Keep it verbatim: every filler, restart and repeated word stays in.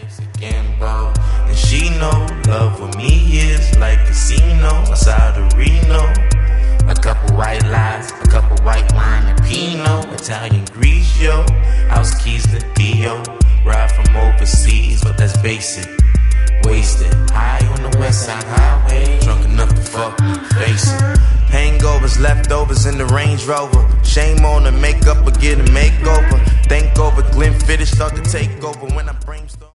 Life's a gamble, and she know love with me is like casino outside of Reno. A couple white lies, a couple white wine and Pinot, Italian Grigio, house keys to Dio. Ride from overseas, but that's basic. Wasted, high on the west side highway, drunk enough to fuck, face it. Hangovers, leftovers in the Range Rover. Shame on the makeup or get a makeover. Think over, Glenfiddich start to take over when I brainstorm.